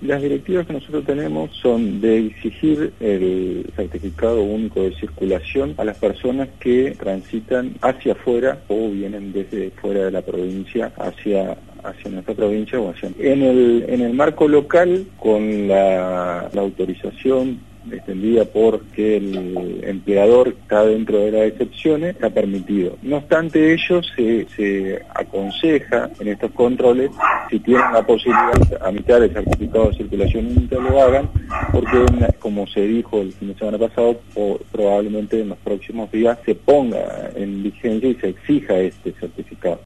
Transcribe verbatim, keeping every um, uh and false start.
Las directivas que nosotros tenemos son de exigir el certificado único de circulación a las personas que transitan hacia afuera o vienen desde fuera de la provincia hacia hacia nuestra provincia o hacia... En el, en el marco local, con la, la autorización extendida porque el empleador está dentro de las excepciones, está permitido. No obstante ello, se, se aconseja en estos controles, si tienen la posibilidad de tramitar el certificado de circulación única, lo hagan, porque como se dijo el fin de semana pasado, o probablemente en los próximos días se ponga en vigencia y se exija este certificado.